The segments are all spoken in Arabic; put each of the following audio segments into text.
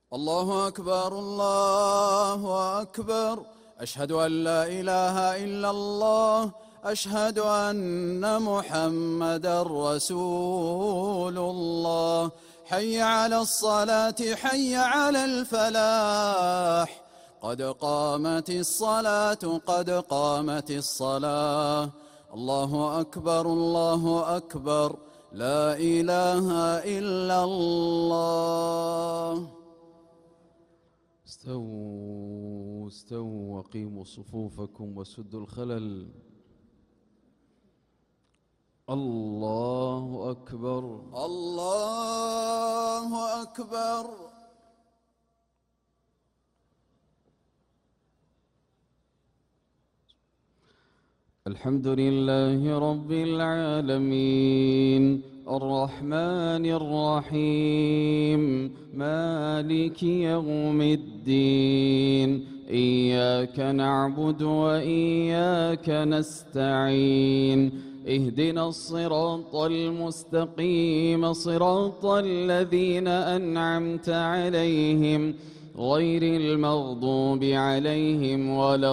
الله أكبر الله أكبر. أشهد أن لا إله إلا الله. أشهد أن محمدا رسول الله. حي على الصلاة حي على الفلاح. قد قامت الصلاة قد قامت الصلاة. الله أكبر الله أكبر. لا إله إلا الله. استووا استووا وقيموا صفوفكم وسدوا الخلل. الله أكبر الله أكبر. الحمد لله رب العالمين الرحمن الرحيم مالك يوم الدين. إياك نعبد وإياك نستعين. اهدنا الصراط المستقيم صراط الذين أنعمت عليهم غير المغضوب عليهم ولا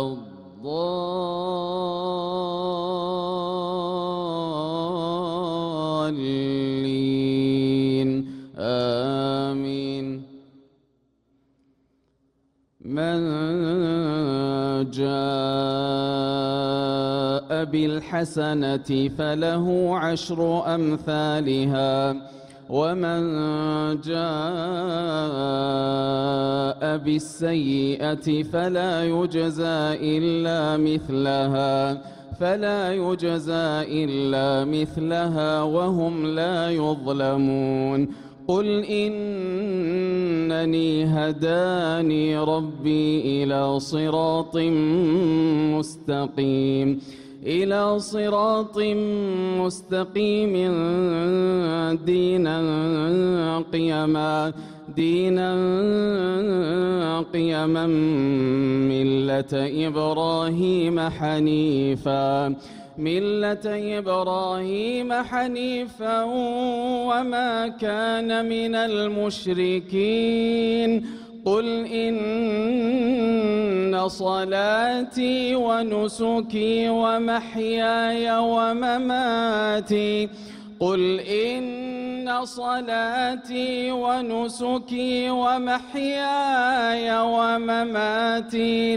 الضالين آمين. من جاء بالحسنة فله عشر أمثالها ومن جاء بالسيئة فلا يجزى إلا مثلها وهم لا يظلمون. قل إنني هداني ربي إلى صراط مستقيم دينا قيما ملة إبراهيم حنيفا وما كان من المشركين. قل إن صلاتي ونسكي ومحياي ومماتي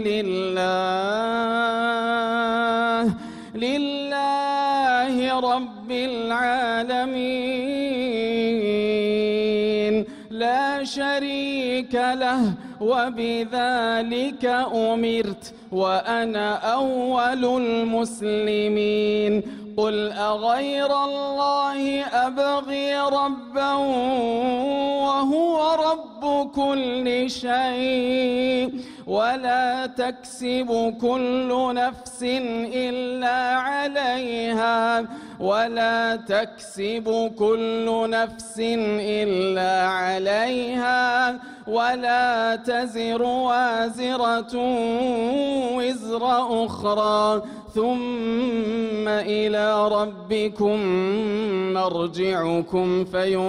لله رب العالمين لا شريك له وبذلك أمرت وأنا أول المسلمين. قل أغير الله أبغي ربا وهو رب كل شيء ولا تكسب كل نفس إلا عليها ولا تزر وازرة وزر أخرى ثم إلى ربكم مرجعكم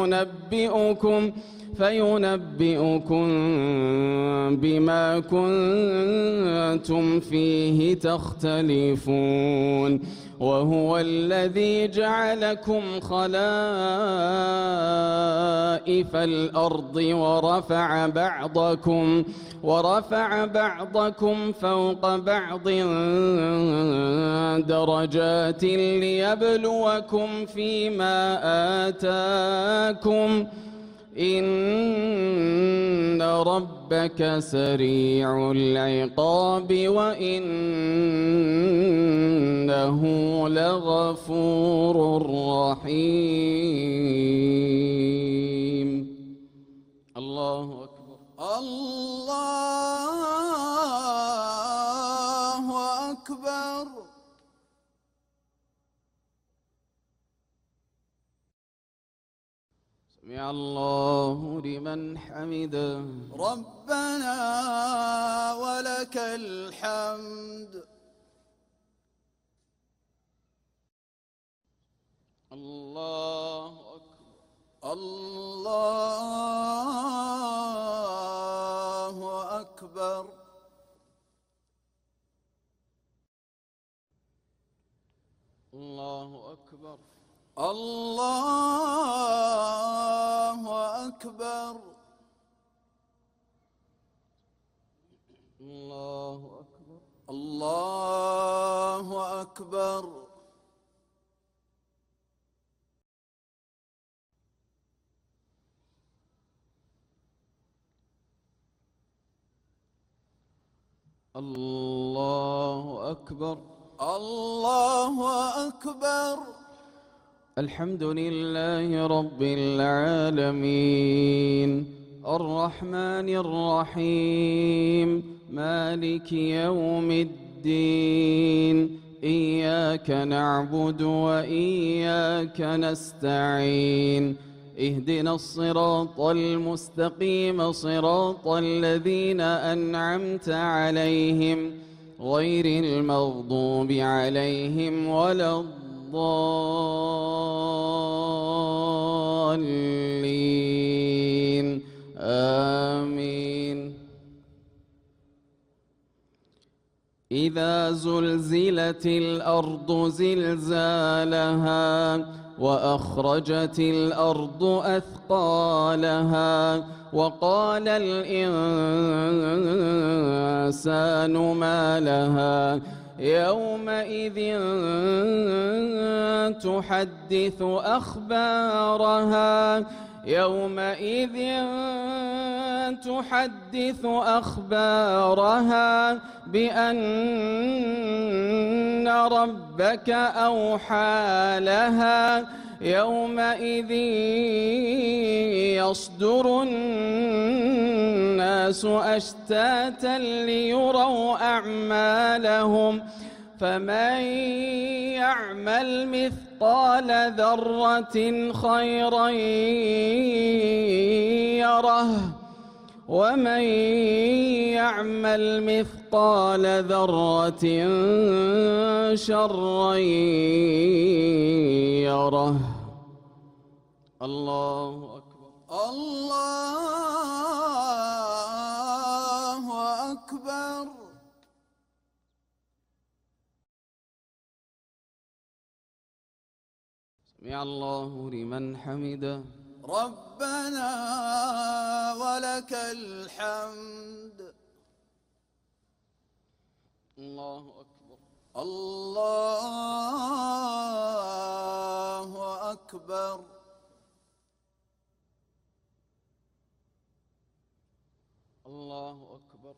فينبئكم بما كنتم فيه تختلفون. وهو الذي جعلكم خلائف الأرض ورفع بعضكم فوق بعض درجات ليبلوكم فيما آتاكم. إن ربك سريع العقاب وإنه لغفور رحيم. الله أكبر الله أكبر. سمع الله لمن حمده. ربنا ولك الحمد. الله أكبر الله أكبر. الله أكبر. الله أكبر. الله أكبر. الله أكبر. الله أكبر. الحمد لله رب العالمين الرحمن الرحيم مالك يوم الدين إياك نعبد وإياك نستعين اهدنا الصراط المستقيم صراط الذين أنعمت عليهم غير المغضوب عليهم ولا الضالين آمين. إذا زلزلت الأرض زلزالها وأخرجت الأرض أثقالها وقال الإنسان ما لها يومئذ تحدث أخبارها بأن ربك أوحى لها يومئذ يصدر الناس أشتاتا ليروا أعمالهم فمن يعمل مثقال ذرة خيرا يره ومن يعمل مثقال ذرة شرا يره. الله أكبر. الله أكبر. سمع الله لمن حمده. ربنا ولك الحمد. الله أكبر. الله أكبر. الله أكبر.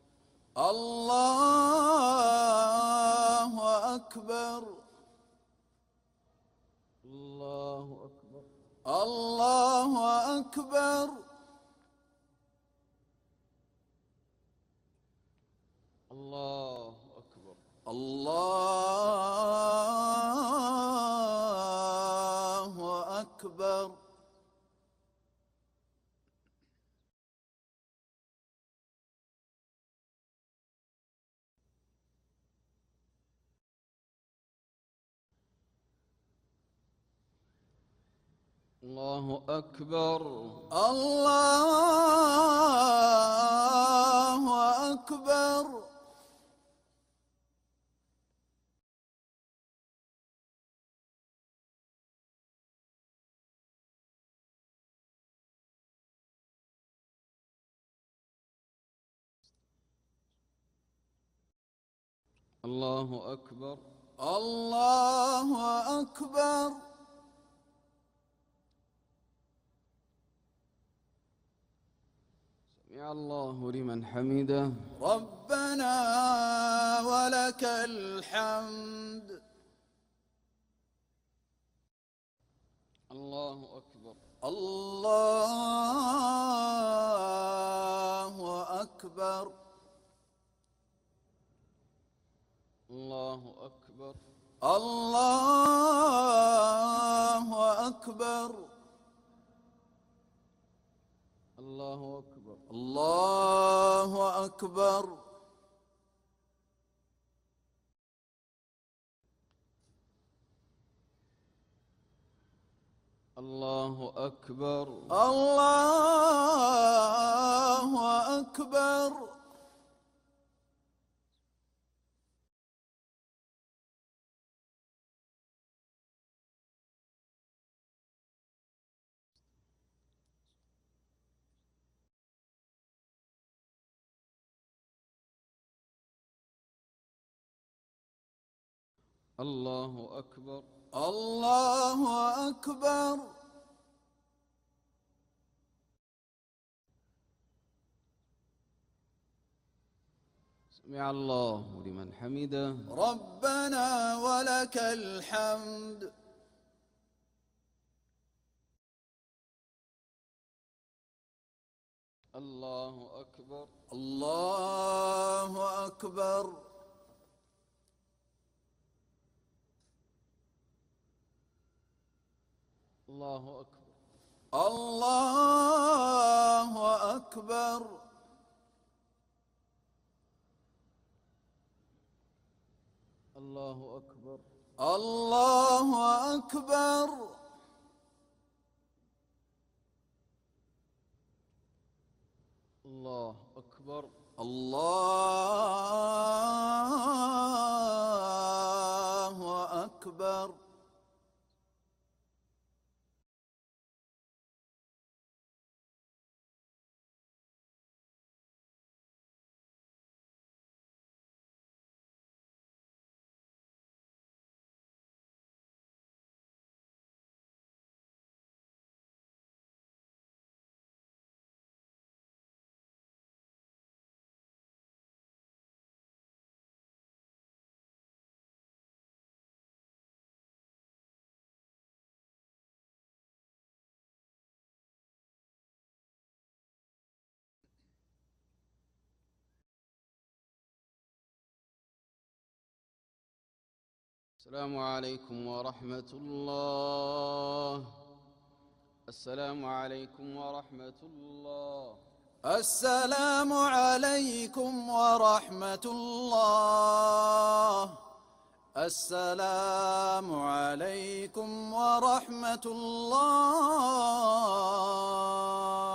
الله أكبر. الله أكبر. الله أكبر. الله أكبر. الله أكبر. الله أكبر. الله أكبر. الله أكبر. الله أكبر. سمع الله لمن حمده. ربنا ولك الحمد. الله أكبر. الله أكبر. الله أكبر. الله أكبر. الله أكبر. الله أكبر. الله أكبر. الله أكبر. الله أكبر. الله أكبر. سمع الله لمن حمده. ربنا ولك الحمد. الله أكبر. الله أكبر. الله أكبر. الله أكبر. الله أكبر. الله أكبر. الله أكبر. الله أكبر. السلام عليكم ورحمة الله. السلام عليكم ورحمة الله. السلام عليكم ورحمة الله. السلام عليكم ورحمة الله.